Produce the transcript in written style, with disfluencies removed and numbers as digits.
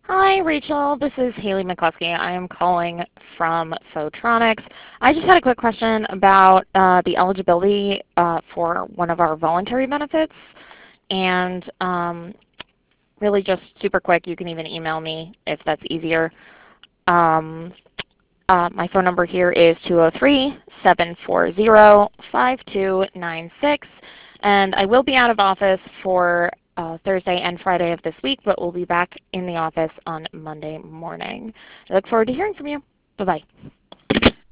Hi, Rachel. This is Haley McCluskey. I am calling from Photronics. I just had a quick question about the eligibility for one of our voluntary benefits. And really just super quick, you can even email me if that's easier. Um, my phone number here is 203-740-5296. And I will be out of office for Thursday and Friday of this week, but we'll be back in the office on Monday morning. I look forward to hearing from you. Bye-bye.